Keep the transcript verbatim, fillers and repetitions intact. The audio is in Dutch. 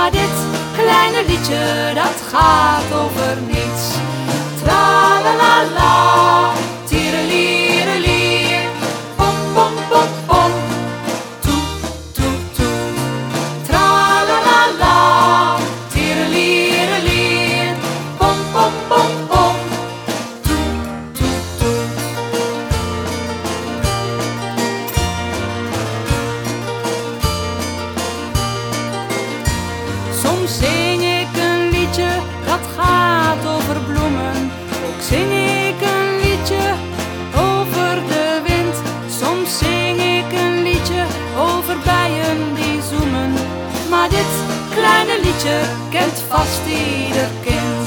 Maar dit kleine liedje dat gaat over niets. Tralalala, tierenlierelier, pom pom pom pom, toe toe toe. Tralalala, tierenlierelier, pom pom pom pom, toe toe toe. Soms zing ik een liedje dat gaat over bloemen. Ook zing ik een liedje over de wind. Soms zing ik een liedje over bijen die zoemen. Maar dit kleine liedje kent vast ieder kind.